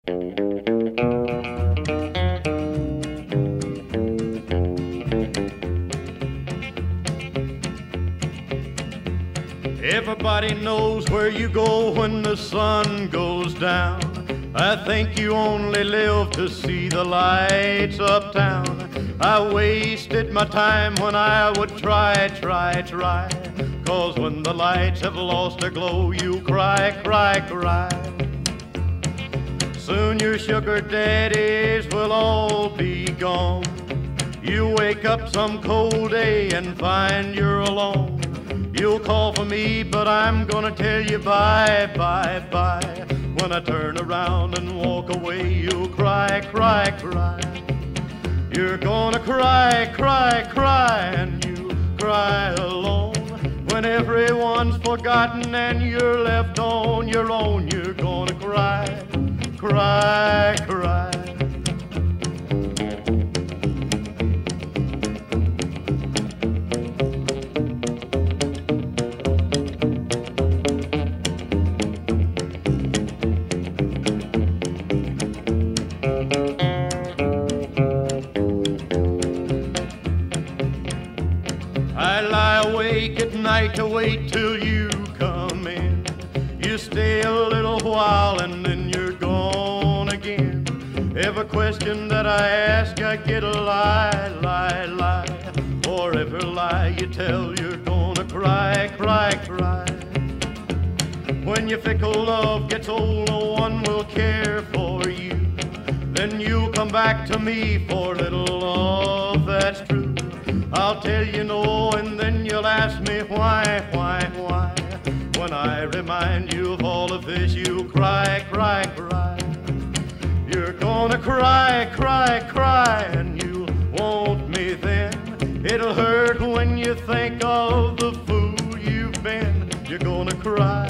Everybody knows where you go when the sun goes down. I think you only live to see the lights uptown. I wasted my time when I would try. 'Cause when the lights have lost their glow, you cry. Soon your sugar daddies will all be gone. You wake up some cold day and find you're alone. You'll call for me, but I'm gonna tell you bye. When I turn around and walk away, you'll cry. You're gonna cry, and you cry alone. When everyone's forgotten and you're left on your own, you're gonna cry. I lie awake at night to wait till you come in. You stay a little while and then you're gone again. Every question that I ask, I get a lie. For every lie you tell, you're gonna cry. When your fickle love gets old, no one will care for you. Then you'll come back to me for a little love that's true. I'll tell you no, and then you'll ask me why. When I remind you of all of this, you'll cry. You're gonna cry, and you want me then. It'll hurt when you think of the fool you've been. You're gonna cry.